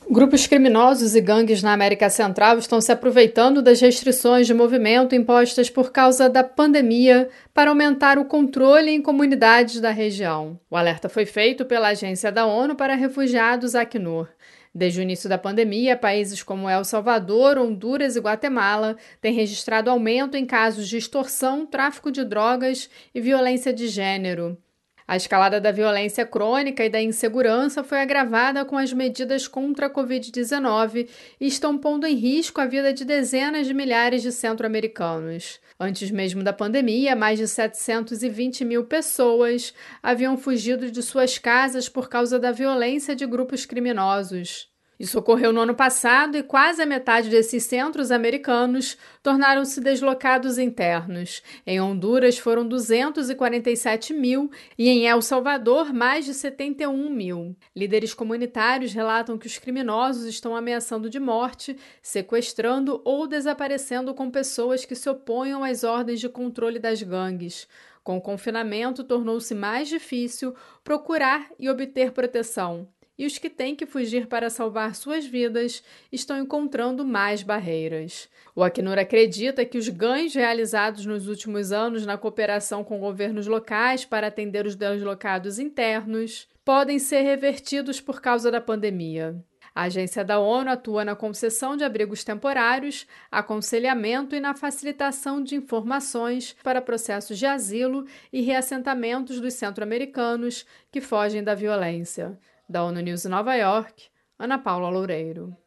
Grupos criminosos e gangues na América Central estão se aproveitando das restrições de movimento impostas por causa da pandemia para aumentar o controle em comunidades da região. O alerta foi feito pela Agência da ONU para Refugiados, Acnur. Desde o início da pandemia, países como El Salvador, Honduras e Guatemala têm registrado aumento em casos de extorsão, tráfico de drogas e violência de gênero. A escalada da violência crônica e da insegurança foi agravada com as medidas contra a Covid-19 e estão pondo em risco a vida de dezenas de milhares de centro-americanos. Antes mesmo da pandemia, mais de 720 mil pessoas haviam fugido de suas casas por causa da violência de grupos criminosos. Isso ocorreu no ano passado e quase a metade desses centros americanos tornaram-se deslocados internos. Em Honduras foram 247 mil e em El Salvador mais de 71 mil. Líderes comunitários relatam que os criminosos estão ameaçando de morte, sequestrando ou desaparecendo com pessoas que se oponham às ordens de controle das gangues. Com o confinamento, tornou-se mais difícil procurar e obter proteção. E os que têm que fugir para salvar suas vidas estão encontrando mais barreiras. O Acnur acredita que os ganhos realizados nos últimos anos na cooperação com governos locais para atender os deslocados internos podem ser revertidos por causa da pandemia. A agência da ONU atua na concessão de abrigos temporários, aconselhamento e na facilitação de informações para processos de asilo e reassentamentos dos centro-americanos que fogem da violência. Da ONU News em Nova York, Ana Paula Loureiro.